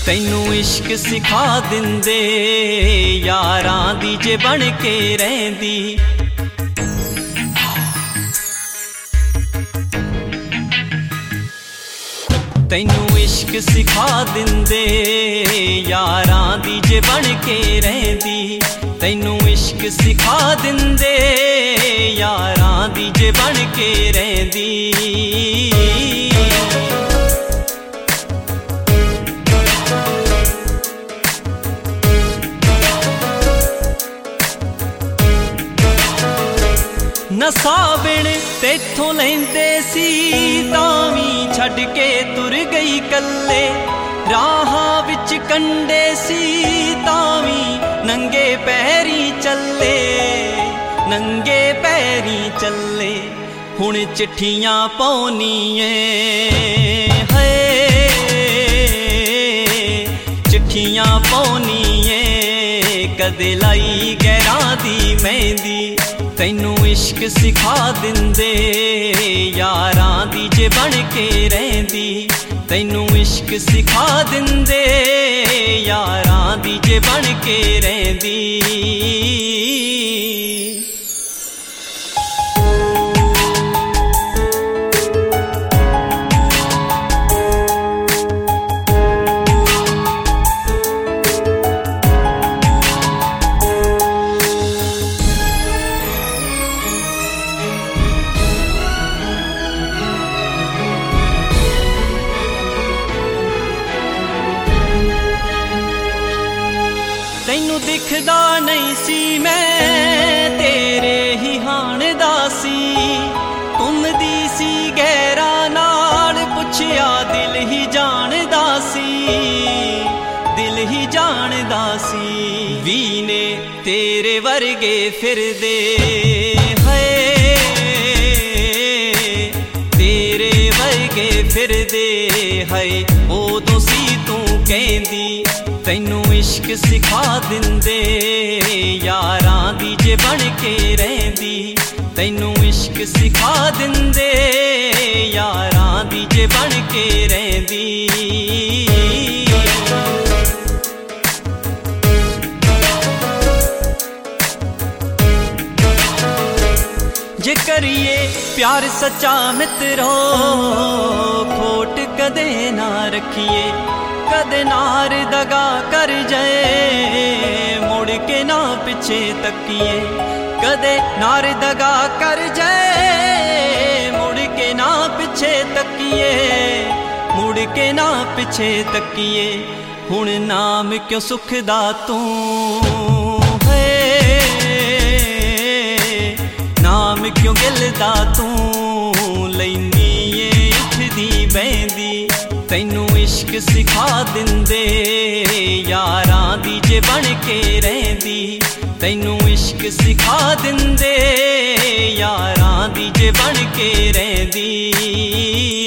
तैनू इश्क सिखा दिंदे यारां दी जे बन के रहिंदी। तैनू इश्क सिखा दिंदे यारां दी जे बन के रहिंदी। तैनू इश्क सिखा दिंदे यारां दी जे बन के रहिंदी। नसा बिन तेथों लैंदे सी तावी छड़ के तुर गई कल्ले। राहां विच कंडे सी तावी नंगे पैरी चले, नंगे पैरी चले। हुण चिट्ठियां पाउनीए है, चिट्ठियां पाउनीए कदे लाई गैरां दी मेहंदी। तैनू इश्क सिखा दिंदे यारां दी जे बन के रहिंदी। तैनू इश्क सिखा दिंदे यारां दी जे बन के रहिंदी। तैनू दिखदा नहीं सी मैं तेरे ही हाणदा सी। घुमदी सी गैरा नाल पुछया दिल ही जानदा सी, दिल ही जानदा सी। वी ने तेरे वर्गे फिरदे है, तेरे वर्गे फिरदे है। ओदों सी तू कहंदी तैनू इश्क सिखा दिंदे यारां दी जे बन के रहिंदी। तैनू इश्क सिखा दिंदे यारां दी जे बन के रहिंदी। जे करिए प्यार सच्चा मित्रो खोट कदे ना रखिए। कदे नार दगा कर जाए मुड़ के ना पिछे तकिए। कदे नार दगा कर जाए मुड़ के ना पिछे तकिए, मुड़ के ना पिछे तकिए। हुण नाम क्यों सुखदा तू है, नाम क्यों गिलदा तू। लैंदी ए उठदी बहंदी तैनू इश्क सिखा दिंदे यारां दी जे बन के रहिंदी। तैनू इश्क सिखा दिंदे यारां दी जे बन के रहिंदी।